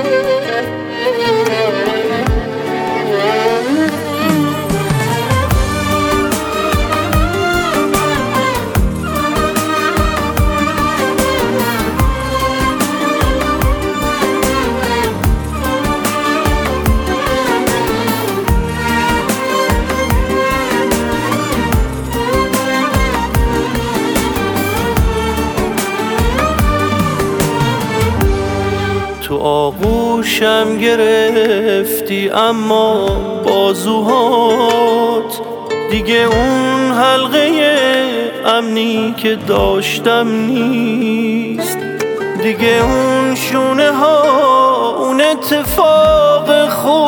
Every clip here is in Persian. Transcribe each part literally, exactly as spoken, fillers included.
تو آغوشم گرفتی اما بازوهات دیگه اون حلقه امنی که داشتم نیست، دیگه اون شونه ها، اون اتفاق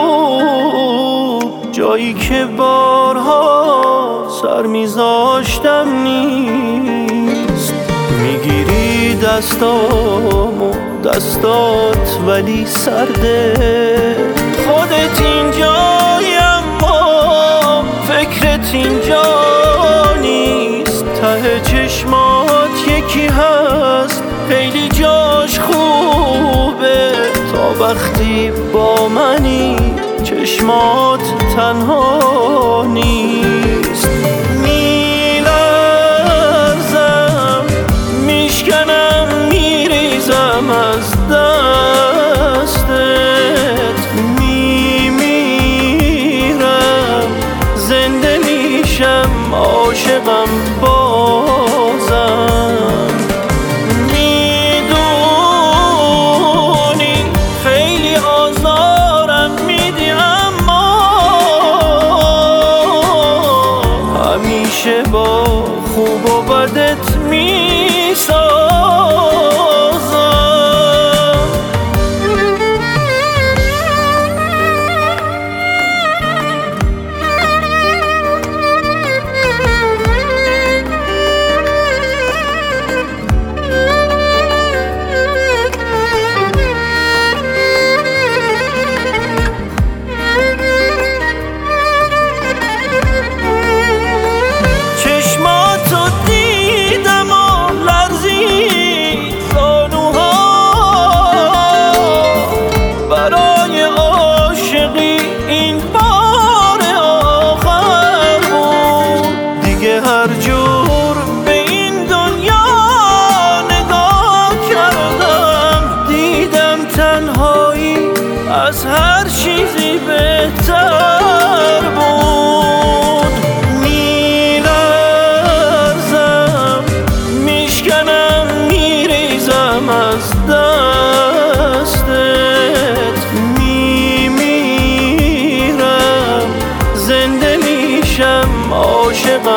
خوب، جایی که بارها سر میذاشتم نیست. میگیری دستامو دستات ولی سرده، خودت اینجایی اما فکرت اینجا نیست. ته چشمات یکی هست خیلی جاش خوبه، تا وقتی با منی چشمات تنها نیست. میلرزم میشکنم میریزم از دستت، میمیرم زنده میشم عاشقم بازم. میدونی خیلی آزارم میدی اما همیشه با خوب و بدت میسازم. هر جور به این دنیا نگاه کردم، دیدم تنهایی از هر چیزی بهتر بود. میلرزم میشکنم میریزم از دستت، میمیرم زنده میشم عاشقم